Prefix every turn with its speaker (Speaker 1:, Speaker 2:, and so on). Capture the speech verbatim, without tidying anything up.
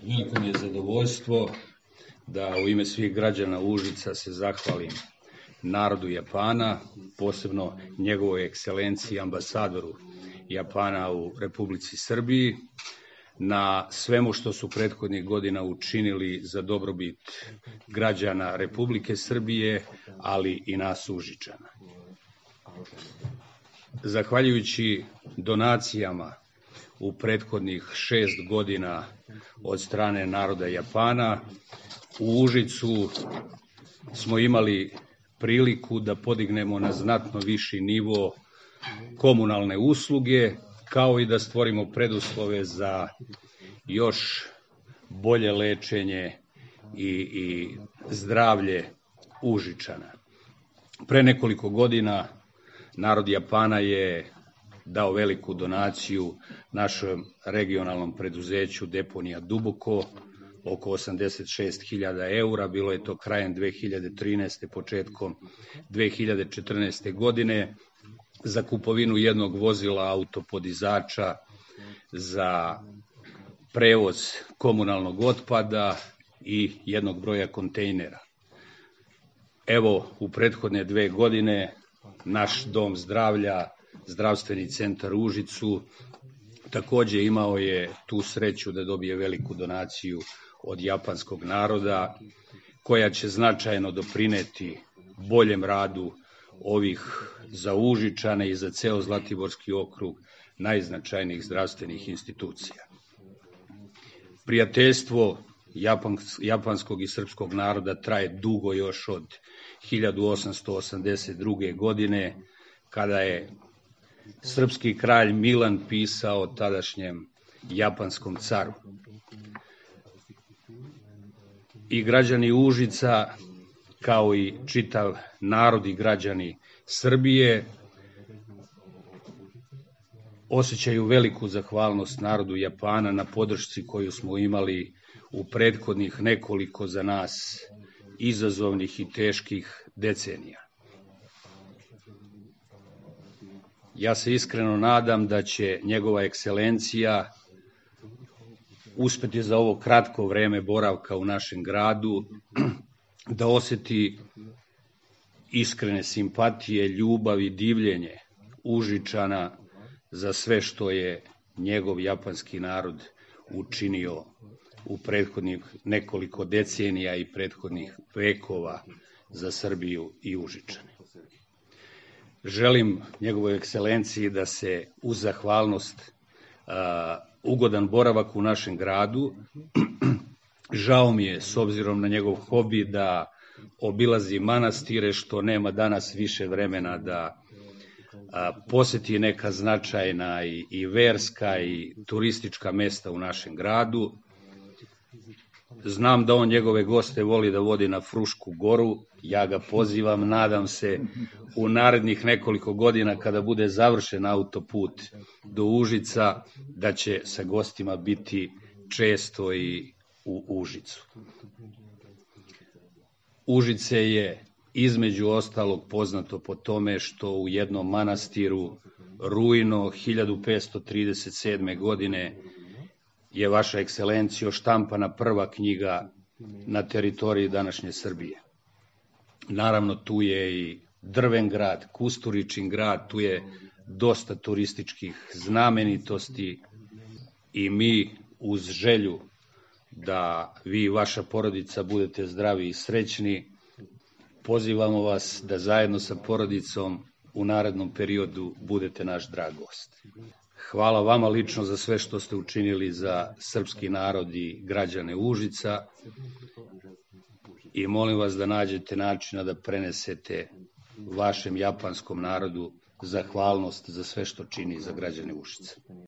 Speaker 1: Veliko mi je zadovoljstvo da u ime svih građana Užica se zahvalim narodu Japana, posebno njegovoj ekscelenciji ambasadoru Japana u Republici Srbiji, na svemu što su prethodnih godina učinili za dobrobit građana Republike Srbije, ali i nas Užičana. Zahvaljujući donacijama u prethodnih šest godina od strane naroda Japana, u Užicu smo imali priliku da podignemo na znatno viši nivo komunalne usluge, kao i da stvorimo preduslove za još bolje lečenje i, i zdravlje Užičana. Pre nekoliko godina narod Japana je dao veliku donaciju našem regionalnom preduzeću Deponija Duboko, oko osamdeset šest hiljada eura, bilo je to krajem dve hiljade trinaeste. početkom dve hiljade četrnaeste. godine, za kupovinu jednog vozila autopodizača za prevoz komunalnog otpada i jednog broja kontejnera. Evo, u prethodne dve godine naš dom zdravlja, zdravstveni centar u Užicu, takođe imao je tu sreću da dobije veliku donaciju od japanskog naroda, koja će značajno doprineti boljem radu ovih za Užičane i za ceo Zlatiborski okrug najznačajnijih zdravstvenih institucija. Prijateljstvo japanskog i srpskog naroda traje dugo, još od hiljadu osamsto osamdeset druge. godine, kada je srpski kralj Milan pisao tadašnjem japanskom caru. I građani Užica, kao i čitav narod i građani Srbije, osjećaju veliku zahvalnost narodu Japana na podršci koju smo imali u prethodnih nekoliko za nas izazovnih i teških decenija. Ja se iskreno nadam da će njegova ekscelencija uspeti za ovo kratko vreme boravka u našem gradu da oseti iskrene simpatije, ljubav i divljenje Užičana za sve što je njegov japanski narod učinio u prethodnih nekoliko decenija i prethodnih vekova za Srbiju i Užičane. Želim njegovoj ekscelenciji da se uz zahvalnost a, ugodan boravak u našem gradu. Žao mi je, s obzirom na njegov hobi, da obilazi manastire, što nema danas više vremena da a, poseti neka značajna i, i verska i turistička mesta u našem gradu. Znam da on njegove goste voli da vodi na Frušku goru, ja ga pozivam, nadam se u narednih nekoliko godina kada bude završen autoput do Užica, da će sa gostima biti često i u Užicu. Užice je između ostalog poznato po tome što u jednom manastiru rujno hiljadu petsto trideset sedme. godine je vaša ekscelencijo štampana prva knjiga na teritoriji današnje Srbije. Naravno, tu je i Drven grad, Kusturičin grad, tu je dosta turističkih znamenitosti i mi uz želju da vi i vaša porodica budete zdravi i srećni, pozivamo vas da zajedno sa porodicom u narednom periodu budete naš drag gost. Hvala vama lično za sve što ste učinili za srpski narod i građane Užica i molim vas da nađete načina da prenesete vašem japanskom narodu zahvalnost za sve što čini za građane Užica.